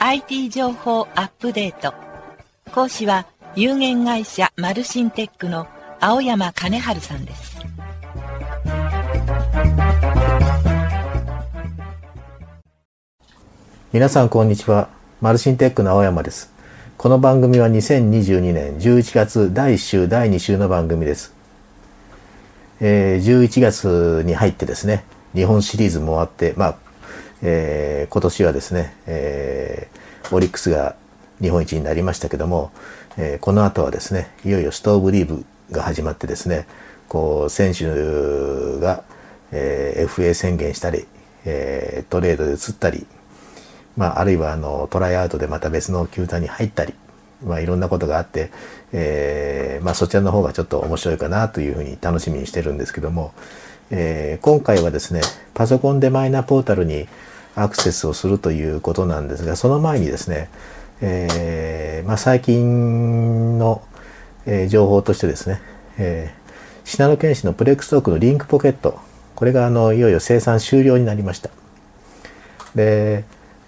IT 情報アップデート。講師は有限会社マルシンテックの青山兼治さんです。 皆さんこんにちは。マルシンテックの青山です。この番組は2022年11月第1週第2週の番組です。11月に入ってですね、日本シリーズも終わって、今年はですね、オリックスが日本一になりましたけども、この後はですね、いよいよストーブリーグが始まってですね、選手が、FA 宣言したり、トレードで移ったり、あるいはトライアウトでまた別の球団に入ったり、いろんなことがあって、そちらの方がちょっと面白いかなというふうに楽しみにしてるんですけども、今回はですね、パソコンでマイナポータルにアクセスをするということなんですが、その前にですね、最近の、情報としてですね、信濃県市のプレックストークのリンクポケット、これがいよいよ生産終了になりました。で、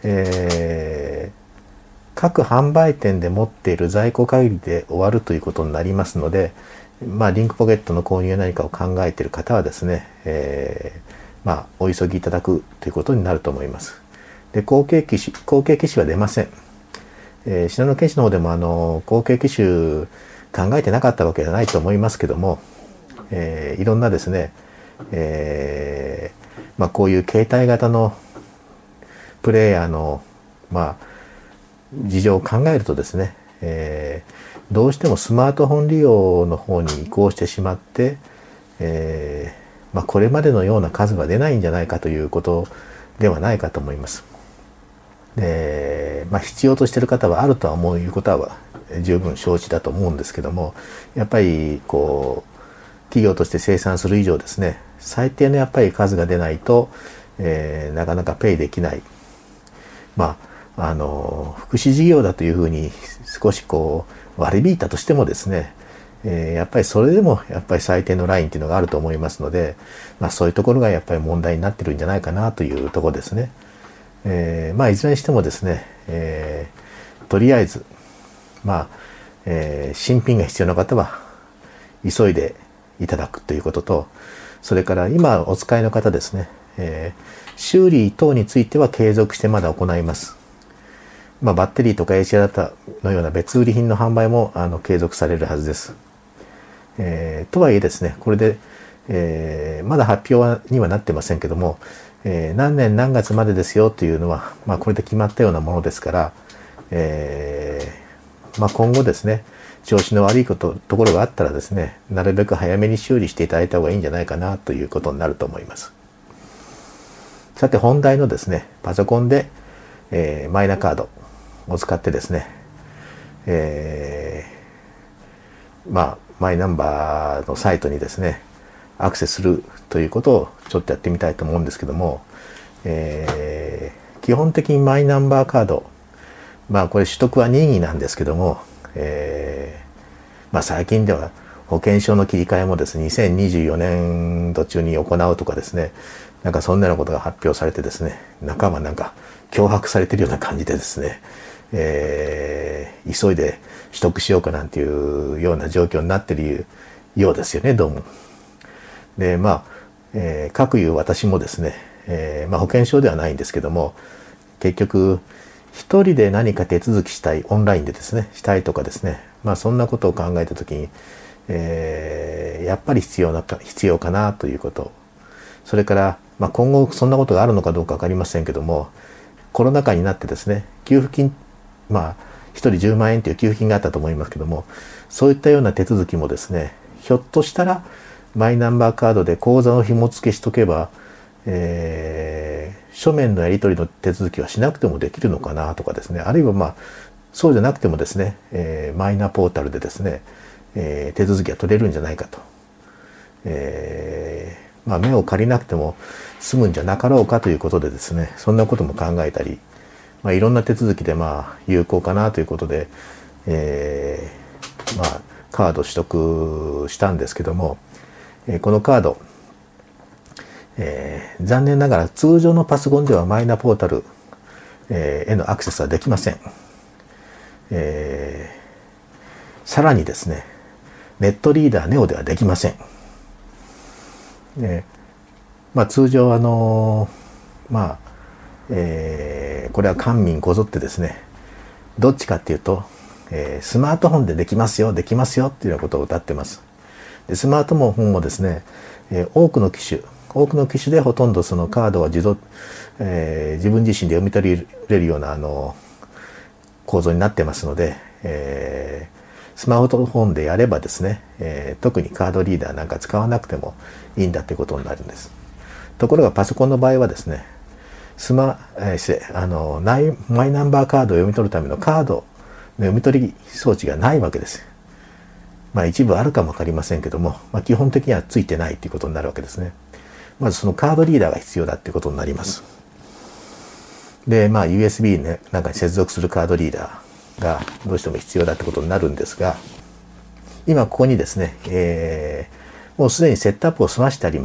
各販売店で持っている在庫限りで終わるということになりますので、リンクポケットの購入や何かを考えている方はですね、お急ぎいただくということになると思います。で、後継機種は出ません。信濃県市の方でも後継機種考えてなかったわけじゃないと思いますけども、いろんなですね、こういう携帯型のプレイヤーの事情を考えるとですね、どうしてもスマートフォン利用の方に移行してしまって、これまでのような数は出ないんじゃないかということではないかと思います。で、必要としている方はあるとは思ういうことは十分承知だと思うんですけども、やっぱり企業として生産する以上ですね、最低のやっぱり数が出ないと、なかなかペイできない。福祉事業だというふうに少し割り引いたとしてもですね、やっぱりそれでもやっぱり最低のラインっていうのがあると思いますので、そういうところがやっぱり問題になってるんじゃないかなというところですね。いずれにしてもですね、とりあえず新品が必要な方は急いでいただくということと、それから今お使いの方ですね、修理等については継続してまだ行います。バッテリーとか AC アダプターのような別売り品の販売も継続されるはずです。とはいえですね、これで、まだ発表にはなってませんけども、何年何月までですよというのは、これで決まったようなものですから、今後ですね、調子の悪いところがあったらですね、なるべく早めに修理していただいた方がいいんじゃないかなということになると思います。さて本題のですね、パソコンで、マイナカードを使ってですね、マイナンバーのサイトにですね、アクセスするということをちょっとやってみたいと思うんですけども、基本的にマイナンバーカード、これ取得は任意なんですけども、最近では保険証の切り替えもですね、2024年度中に行うとかですね、そんなようなことが発表されてですね、中は脅迫されているような感じでですね、急いで取得しようかなんていうような状況になっているようですよね、どうも。で、各いう私もですね、保険証ではないんですけども、結局一人で何か手続きしたい、オンラインでですね、したいとかですね、そんなことを考えたときに、やっぱり必要かなということ。それから、今後そんなことがあるのかどうかわかりませんけども、コロナ禍になってですね、給付金、一人10万円という給付金があったと思いますけども、そういったような手続きもですね、ひょっとしたらマイナンバーカードで口座を紐付けしとけば、書面のやり取りの手続きはしなくてもできるのかなとかですね、あるいはそうじゃなくてもですね、マイナポータルでですね、手続きが取れるんじゃないかと。目を借りなくても済むんじゃなかろうかということでですね、そんなことも考えたり、いろんな手続きで有効かなということで、カード取得したんですけども、このカード、残念ながら通常のパソコンではマイナポータル、 へのアクセスはできません。さらにですね、ネットリーダーネオではできません。通常これは官民こぞってですね、どっちかっていうと、スマートフォンでできますよ、できますよっていうようなことを謳ってます。でスマートフォンもですね、多くの機種でほとんどそのカードは自分自身で読み取れるような構造になってますので、スマートフォンでやればですね、特にカードリーダーなんか使わなくてもいいんだということになるんです。ところがパソコンの場合はですね、マイナンバーカードを読み取るためのカードの読み取り装置がないわけです。一部あるかもわかりませんけども、基本的にはついてないということになるわけですね。まずそのカードリーダーが必要だということになります。で、USB なんかに接続するカードリーダーがどうしても必要だということになるんですが、今ここにですね、もうすでにセットアップを済ましてあります。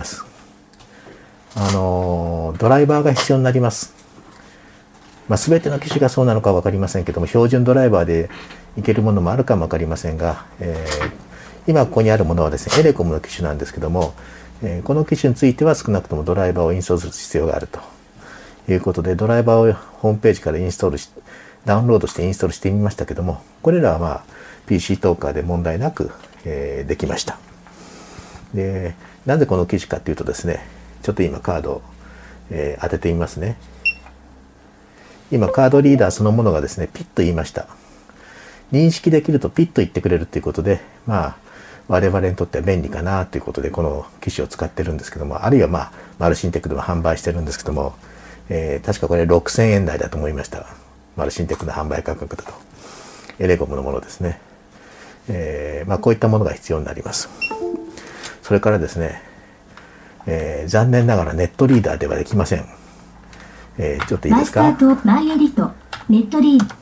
ドライバーが必要になります。全ての機種がそうなのか分かりませんけども、標準ドライバーでいけるものもあるかも分かりませんが、今ここにあるものはですね、エレコムの機種なんですけども、この機種については少なくともドライバーをインストールする必要があるということで、ドライバーをホームページからダウンロードしてインストールしてみましたけども、これらはPC トーカーで問題なく、できました。で、なぜこの機種かというとですね、ちょっと今カードを、当ててみますね。今カードリーダーそのものがですね、ピッと言いました。認識できるとピッと言ってくれるということで、我々にとっては便利かなということでこの機種を使ってるんですけども、あるいはマルシンテックでも販売してるんですけども、確かこれ6000円台だと思いました。マルシンテックの販売価格だと。エレコムのものですね。こういったものが必要になります。それからですね、残念ながらネットリーダーではできません。ちょっといいですか？ マイスタート、マイエディット、ネットリー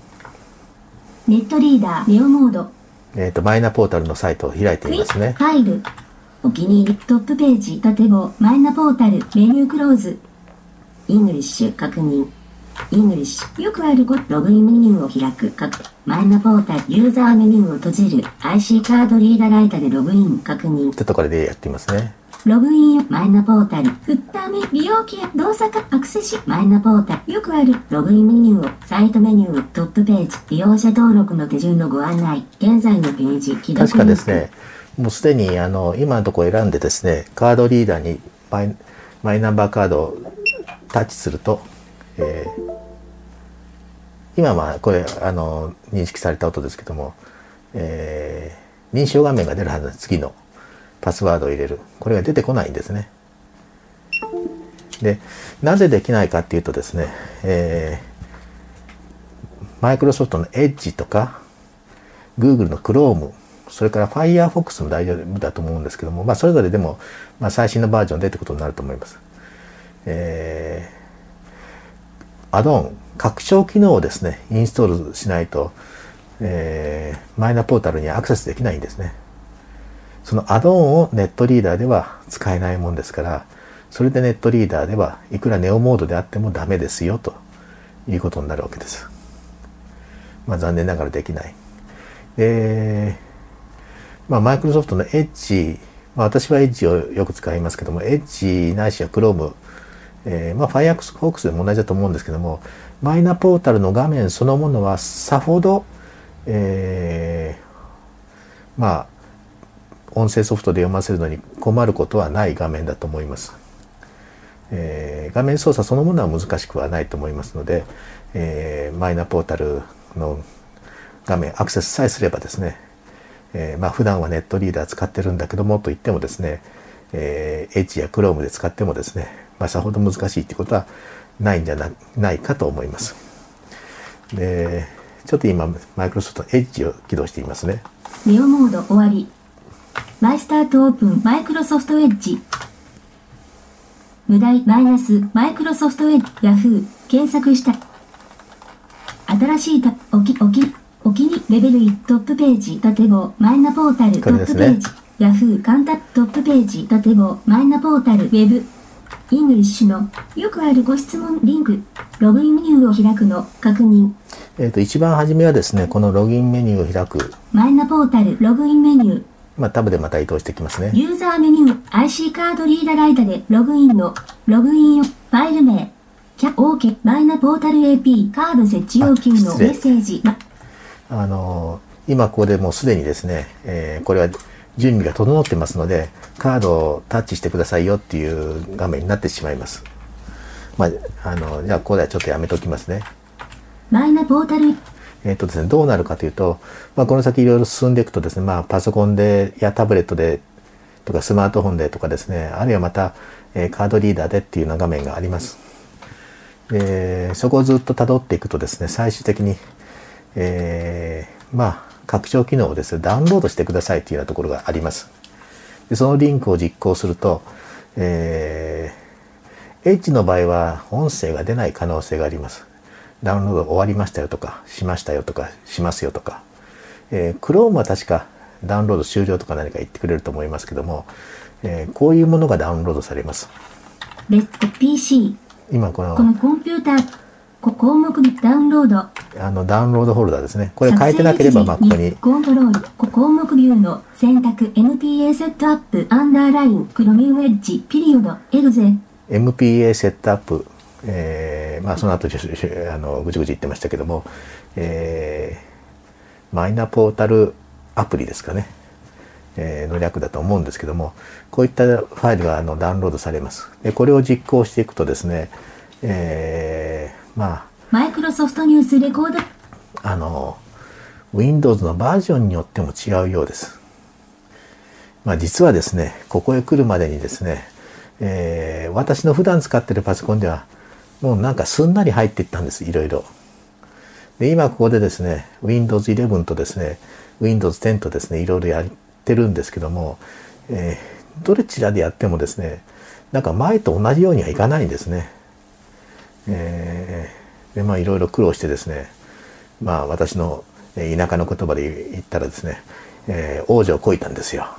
ダー、ネオモード。 マイナポータルのサイトを開いてみますね。 ファイル、お気に入り、トップページ、縦棒、マイナポータル、メニュークローズ。イングリッシュ、確認。イングリッシュ、よくあるログインメニューを開く、マイナポータル、ユーザーメニューを閉じる、IC カードリーダーライタでログイン、確認。 ちょっとこれでやってみますね。 ログイン、マイナポータル、フッターメ、利用規約、動作化、アクセス、マイナポータル、よくある、ログインメニューを、サイトメニュー、トップページ、利用者登録の手順のご案内、現在のページ、既読。 確かですね、もうすでに今のところ選んでですね、カードリーダーにマイナンバーカードをタッチすると、今はこれ認識された音ですけども、認証画面が出るはずです。次のパスワードを入れる。これが出てこないんですね。で、なぜできないかっていうとですね、マイクロソフトの Edge とか Google の Chrome、それから Firefox も大丈夫だと思うんですけども、それぞれでも、最新のバージョンでってことになると思います。アドオン、拡張機能をですね、インストールしないと、マイナポータルにアクセスできないんですね。そのアドオンをネットリーダーでは使えないもんですから、それでネットリーダーではいくらネオモードであってもダメですよということになるわけです。残念ながらできない。で、マイクロソフトのエッジ、私はエッジをよく使いますけども、エッジないしは Chrome、Firefox でも同じだと思うんですけども、マイナポータルの画面そのものはさほど、音声ソフトで読ませるのに困ることはない画面だと思います。画面操作そのものは難しくはないと思いますので、マイナポータルの画面アクセスさえすればですね、普段はネットリーダー使ってるんだけどもと言ってもですね、Edge や Chrome で使ってもですね、さほど難しいってことはないんじゃないかと思います。で、ちょっと今マイクロソフト Edge を起動していますね。 ネオモード終わり。マイスタートオープンマイクロソフトエッジ。無題マイナスマイクロソフトエッジヤフー検索した。新しいお気にレベル1トップページ縦棒マイナポータルトップページ、ヤフー簡単トップページ縦棒マイナポータルウェブイングリッシュのよくあるご質問リンクログインメニューを開くの確認。 一番初めはですね、このログインメニューを開く。 マイナポータルログインメニュー。 タブでまた移動してきますね。 ユーザーメニュー、IC カードリーダーライタでログインの、ログインを、ファイル名、OK、マイナポータル AP、カード設置要求のメッセージ。 今ここでもうすでにですね、これは準備が整ってますので、カードをタッチしてくださいよっていう画面になってしまいます。じゃあここではちょっとやめときますね。 マイナポータル。 ですね、どうなるかというと、この先いろいろ進んでいくとですね、パソコンでやタブレットでとかスマートフォンでとかですね、あるいはまた、カードリーダーでっていうような画面があります。そこをずっと辿っていくとですね、最終的に、拡張機能をですね、ダウンロードしてくださいというようなところがあります。でそのリンクを実行すると、Edge の場合は音声が出ない可能性があります。ダウンロード終わりましたよとか、しましたよとか、しますよとか。Chrome は確かダウンロード終了とか何か言ってくれると思いますけども、こういうものがダウンロードされます。 レッド PC。 今このコンピューター、項目ダウンロード。 ダウンロードフォルダですね。これ変えてなければ、ここに。 コントロール、項目ビューの選択、NPA セットアップ、アンダーライン、クロミウェッジ、ピリオド、エグゼ。 MPA セットアップ。その後ぐちぐち言ってましたけども、マイナポータルアプリですかね、の略だと思うんですけども、こういったファイルがダウンロードされます。でこれを実行していくとですね、 マイクロソフトニュースレコード Windows のバージョンによっても違うようです。実はですね、ここへ来るまでにですね、私の普段使っているパソコンではもうなんかすんなり入っていったんです、いろいろ。で今ここでですね Windows 11とですね Windows 10とですねいろいろやってるんですけども、どちらでやってもですねなんか前と同じようにはいかないんですね。でいろいろ苦労してですね、私の田舎の言葉で言ったらですね、王女をこいたんですよ。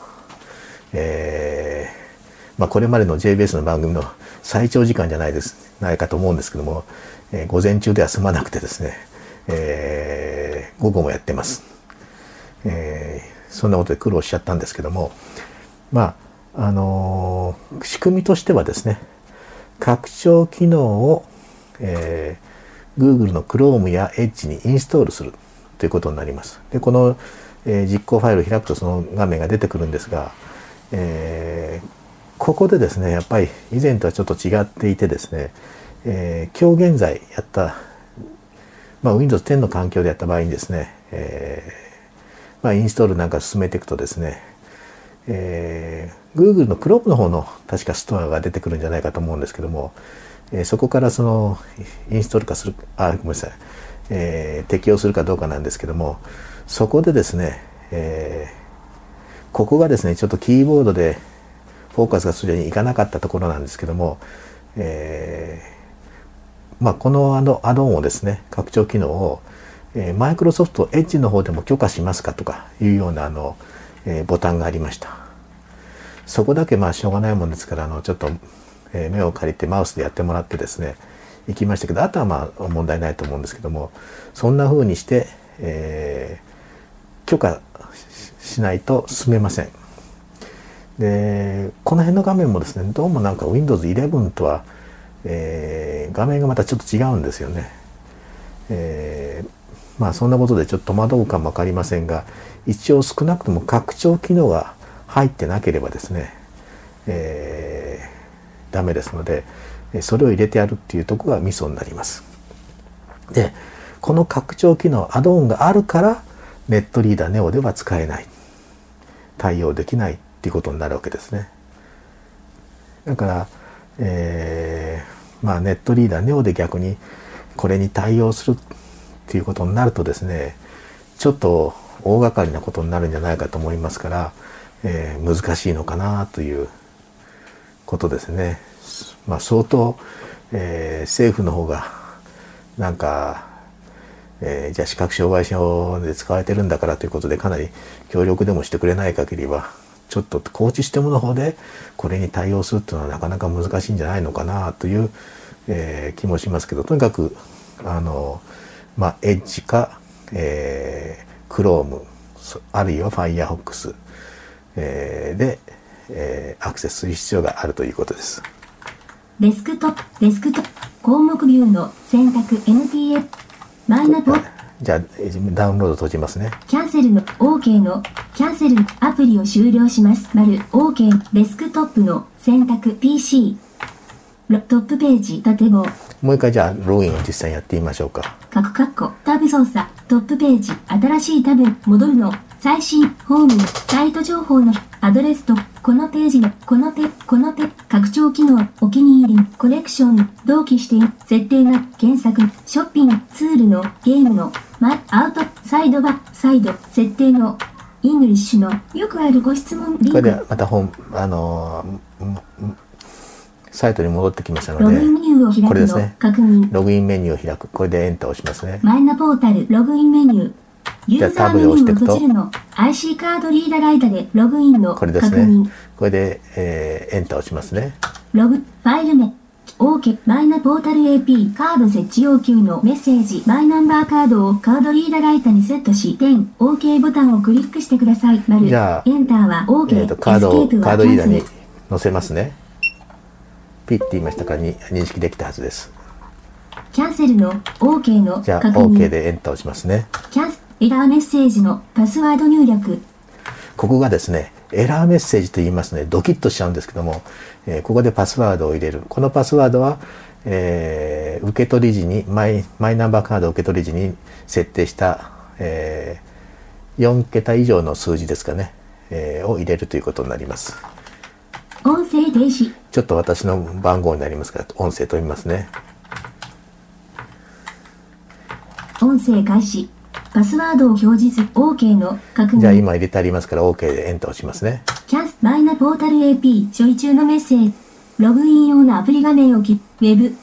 これまでの JBS の番組の最長時間じゃないかと思うんですけども、午前中では済まなくてですね、午後もやってます。そんなことで苦労しちゃったんですけども、仕組みとしてはですね、拡張機能を、Google の Chrome や Edge にインストールするということになります。でこの、実行ファイルを開くとその画面が出てくるんですが、ここでですねやっぱり以前とはちょっと違っていてですね、今日現在やった、Windows 10の環境でやった場合にですね、インストールなんか進めていくとですね、Google の Chrome の方の確かストアが出てくるんじゃないかと思うんですけども、そこからそのインストール化するごめんなさい、適用するかどうかなんですけども、そこでですね、ここがですねちょっとキーボードでフォーカスがするようにいかなかったところなんですけども、このアドオンをですね拡張機能を、マイクロソフトエッジの方でも許可しますかとかいうようなボタンがありました。そこだけしょうがないもんですからちょっと、目を借りてマウスでやってもらってですね行きましたけど、あとは問題ないと思うんですけども、そんな風にして、許可しないと進めません。でこの辺の画面もですねどうもなんか Windows 11とは、画面がまたちょっと違うんですよね。そんなことでちょっと戸惑うかも分かりませんが、一応少なくとも拡張機能が入ってなければですね、ダメですので、それを入れてやるっていうところがミソになります。でこの拡張機能アドオンがあるからネットリーダー Neo では使えない、対応できないっていうことになるわけですね。だから、ネットリーダー Neo で逆にこれに対応するっていうことになるとですねちょっと大掛かりなことになるんじゃないかと思いますから、難しいのかなということですね。相当、政府の方がなんか、じゃあ視覚障害者で使われてるんだからということでかなり協力でもしてくれない限りはちょっとコーチシステムの方でこれに対応するっていうのはなかなか難しいんじゃないのかなという、 気もしますけど、とにかくエッジか、Chrome あるいは Firefox、で、アクセスする必要があるということです。 デスクトップ項目ビューの選択 NTF マイナポじゃあダウンロード閉じますね。 キャンセルの OK のキャンセルアプリを終了します。OK デスクトップの選択 PC トップページ縦棒もう一回じゃあログインを実際にやってみましょうか。 タブ操作トップページ新しいタブ戻るの最新ホームのサイト情報のアドレスとこのページのこの拡張機能お気に入りコレクション同期して設定が検索ショッピングツールのゲームのアウトサイド設定のイングリッシュのよくあるご質問リンク。 これでまたサイトに戻ってきましたので、 ログインメニューを開くのこれですね。 確認。 ログインメニューを開く。これでエンターを押しますね。 マイナポータルログインメニュー。ユーザーメニューを閉じるの。IC カードリーダーライタでログインの確認。 これですね。これで、エンターを押しますね。 ファイル名。OK マイナポータル AP カード設置要求のメッセージマイナンバーカードをカードリーダーライタにセットしOK ボタンをクリックしてください。 じゃあエンターは OK、 カードリーダーに載せますね。ピッて言いましたからに認識できたはずです。 キャンセルの OK のじゃあ OK でエンターをしますね。 エラーメッセージのパスワード入力。 ここがですね、エラーメッセージと言いますね、ドキッとしちゃうんですけども、ここでパスワードを入れる。このパスワードは、受け取り時にマイナンバーカード受け取り時に設定した、4桁以上の数字ですかね、を入れるということになります。 音声停止。 ちょっと私の番号になりますから音声飛びますね。 音声開始。パスワードを表示する OK の確認。 じゃあ今入れてありますから OK でエンターをしますね。 マイナポータル AP 処理中のメッセージ。ログイン用のアプリ画面をウェブ。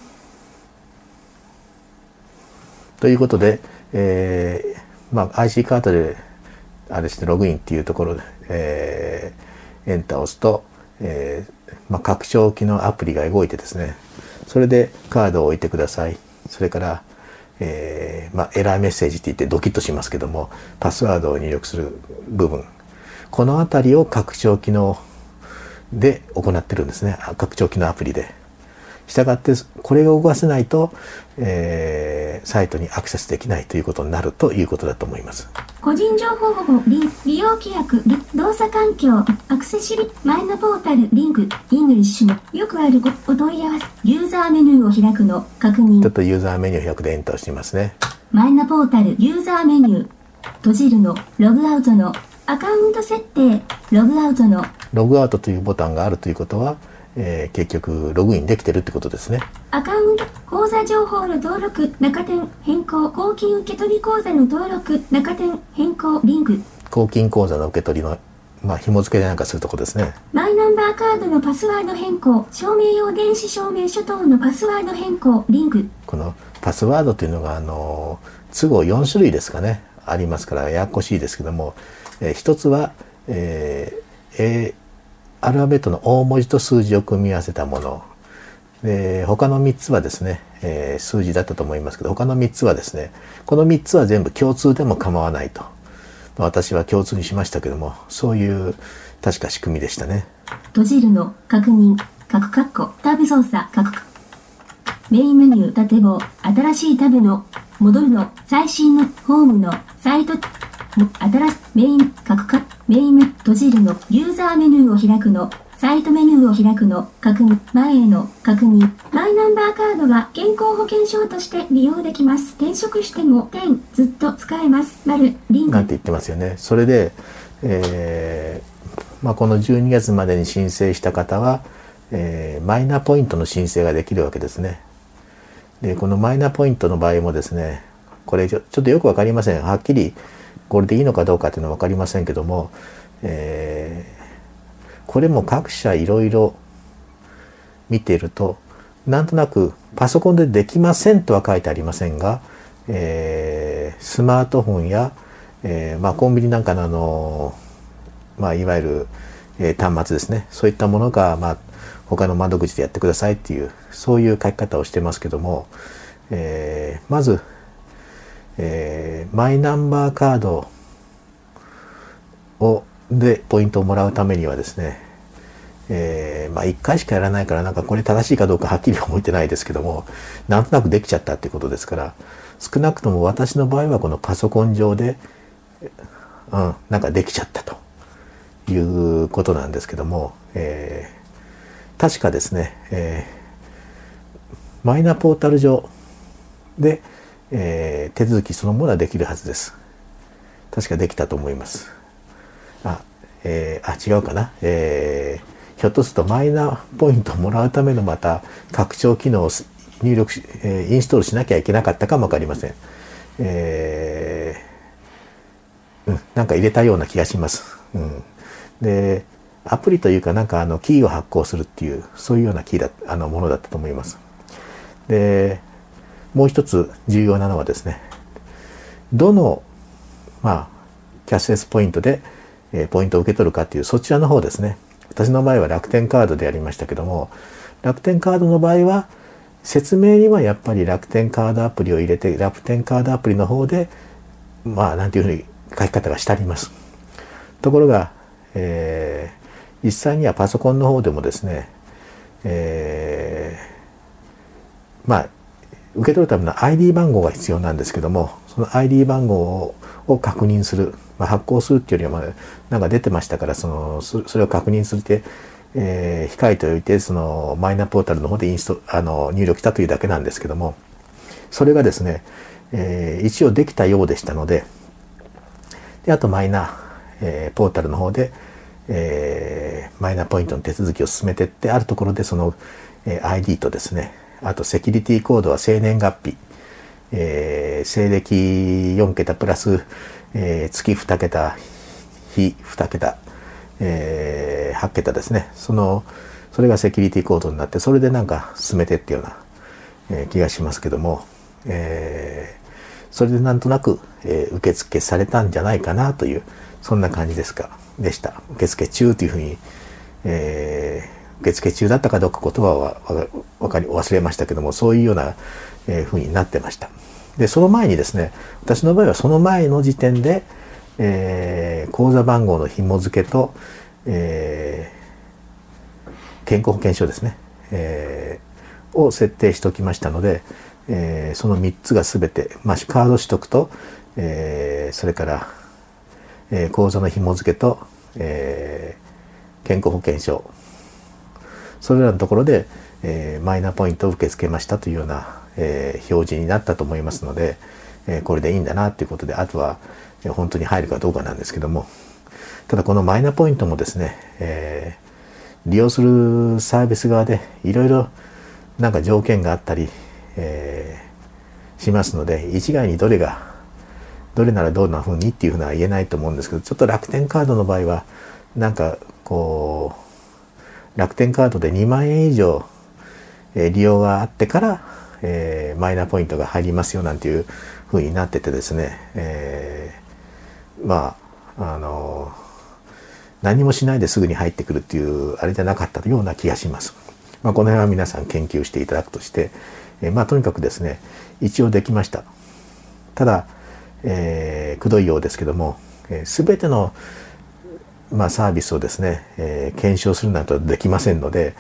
ということで、IC カードであれしてログインっていうところで、エンターを押すと、拡張機のアプリが動いてですね、それでカードを置いてください。それから、エラーメッセージって言ってドキッとしますけども、パスワードを入力する部分、このあたりを拡張機能で行ってるんですね。拡張機能アプリで。したがってこれを動かせないと、サイトにアクセスできないということになるということだと思います。 個人情報保護利用規約動作環境アクセシビマイナポータルリンクイングリッシュのよくあるお問い合わせユーザーメニューを開くの確認。 ちょっとユーザーメニューを開くでエンターをしてみますね。 マイナポータルユーザーメニュー閉じるのログアウトのアカウント設定ログアウトのログアウトというボタンがあるということは、結局ログインできてるってことですね。 アカウント口座情報の登録中点変更公金受取口座の登録中点変更リンク公金口座の受け取りの紐付けでなんかするとこですね。 マイナンバーカードのパスワード変更証明用電子証明書等のパスワード変更リンク。 このパスワードというのが都合4種類ですかねありますからややこしいですけども、一つは、アルファベットの大文字と数字を組み合わせたもので、他の3つはですね、数字だったと思いますけど、他の3つはですね、この3つは全部共通でも構わないと、私は共通にしましたけども、そういう確か仕組みでしたね。 閉じるの確認タブ操作メインメニュー縦棒新しいタブの戻るの最新のホームのサイトメイン閉じるのユーザーメニューを開くのサイトメニューを開くの確認前への確認マイナンバーカードは健康保険証として利用できます。転職してもずっと使えます。リンクなんて言ってますよね。それで、この12月までに申請した方は、マイナポイントの申請ができるわけですね。でこのマイナポイントの場合もですね、これちょっとよく分かりません。はっきりこれでいいのかどうかっていうのは分かりませんけども、これも各社いろいろ見ているとなんとなくパソコンでできませんとは書いてありませんが、スマートフォンや、コンビニなんかのいわゆる、端末ですね、そういったものが、 他の窓口でやってくださいっていう、そういう書き方をしてますけども、まず、マイナンバーカードでポイントをもらうためにはですね、1回しかやらないから、なんかこれ正しいかどうかはっきり覚えてないですけども、なんとなくできちゃったっていうことですから、少なくとも私の場合はこのパソコン上で、なんかできちゃったということなんですけども、確かですね、マイナポータル上で、手続きそのものはできるはずです。確かできたと思います。違うかな。ひょっとするとマイナポイントをもらうためのまた拡張機能を入力し、インストールしなきゃいけなかったかもわかりません。なんか入れたような気がします。で、アプリというかなんかキーを発行するっていう、そういうようなものだったと思います。で、もう一つ重要なのはですね、どの、キャッシュレスポイントで、ポイントを受け取るかっていう、そちらの方ですね。私の場合は楽天カードでやりましたけども、楽天カードの場合は、説明にはやっぱり楽天カードアプリを入れて、楽天カードアプリの方で、なんていうふうに書き方がしてあります。ところが、実際にはパソコンの方でもですね、受け取るための ID 番号が必要なんですけども、その ID 番号を確認する、発行するっていうよりは、なんか出てましたから、それを確認するって、控えておいて、そのマイナポータルの方で入力したというだけなんですけども、それがですね、一応できたようでしたので、あとマイナ、ポータルの方で、マイナポイントの手続きを進めていって、あるところでその、ID とですね、あとセキュリティコードは生年月日、西暦4桁プラス、月2桁、日2桁、8桁ですね。それがセキュリティコードになって、それでなんか進めてっていうような、気がしますけども、それでなんとなく、受付されたんじゃないかなという、そんな感じでした。受付中というふうに、受付中だったかどうか言葉は忘れましたけども、そういうような、ふうになってました。で、その前にですね、私の場合はその前の時点で、口座番号の紐付けと、健康保険証ですね、を設定しておきましたので、その3つがすべて、カード取得と、それから、口座の紐付けと、健康保険証、それらのところで、マイナポイントを受け付けましたというような、表示になったと思いますので、これでいいんだなということで、あとは本当に入るかどうかなんですけども、ただこのマイナポイントもですね、利用するサービス側でいろいろなんか条件があったり、しますので、一概にどれならどんな風にっていうふうなは言えないと思うんですけど、ちょっと楽天カードの場合はなんかこう楽天カードで2万円以上、利用があってから、マイナポイントが入りますよなんていう風になっててですね、何もしないですぐに入ってくるっていうあれじゃなかったような気がします。この辺は皆さん研究していただくとして、とにかくですね、一応できました。ただ、くどいようですけども、全ての、サービスをですね、検証するなんてできませんので、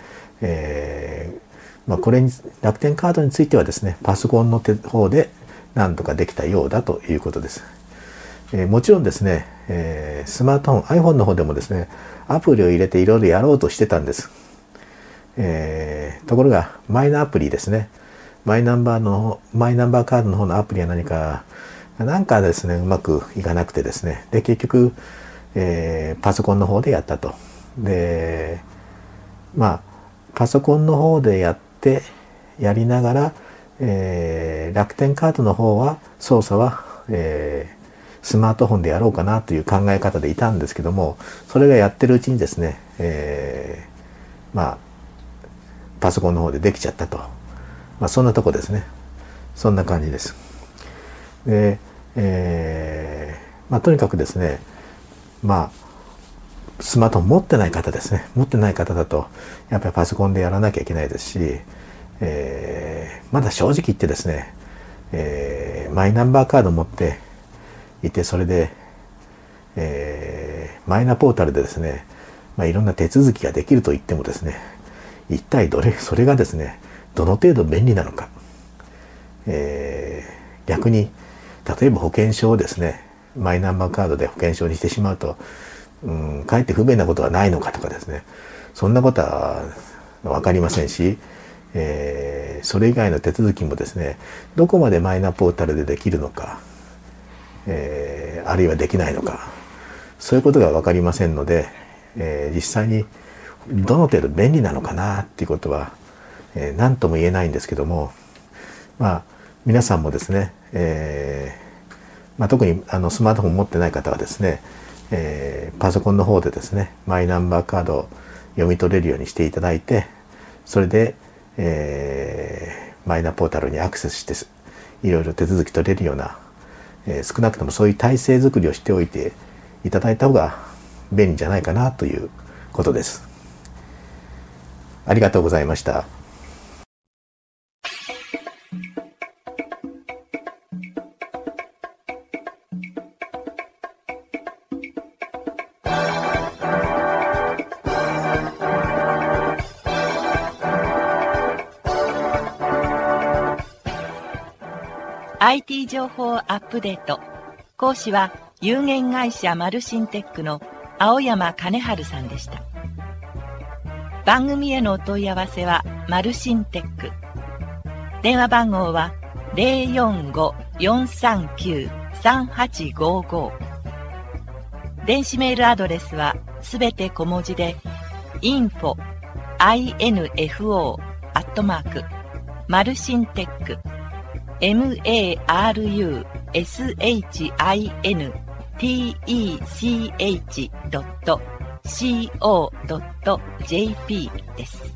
これに楽天カードについてはですね、パソコンの方で何とかできたようだということです。もちろんですね、スマートフォン iPhone の方でもですね、アプリを入れていろいろやろうとしてたんです。ところがマイナアプリですね、マイナンバーカードの方のアプリはなんかですね、うまくいかなくてですね、で結局、パソコンの方でやったと。でパソコンの方でやりながら、楽天カードの方は操作は、スマートフォンでやろうかなという考え方でいたんですけども、それがやってるうちにですね、パソコンの方でできちゃったと。そんなとこですね。そんな感じです。で、とにかくですね、 スマートフォン持ってない方ですね。持ってない方だとやっぱりパソコンでやらなきゃいけないですし、まだ正直言ってですね、マイナンバーカード持っていて、それで、マイナポータルでですね、いろんな手続きができると言ってもですね、一体それがですね、どの程度便利なのか、逆に例えば保険証をですね、マイナンバーカードで保険証にしてしまうと、かえって不便なことはないのかとかですね、そんなことは分かりませんし、それ以外の手続きもですね、どこまでマイナポータルでできるのか、あるいはできないのか、そういうことが分かりませんので、実際にどの程度便利なのかなっていうことは、何とも言えないんですけども、皆さんもですね、特にスマートフォン持ってない方はですね、パソコンの方でですね、マイナンバーカードを読み取れるようにしていただいて、それで、マイナポータルにアクセスしていろいろ手続き取れるような、少なくともそういう体制づくりをしておいていただいた方が便利じゃないかなということです。ありがとうございました。 IT 情報アップデート。講師は有限会社マルシンテックの青山金春さんでした。番組へのお問い合わせはマルシンテック。電話番号は 045-439-3855。電子メールアドレスはすべて小文字で infoマルシンテックmarusintech.co.jp です。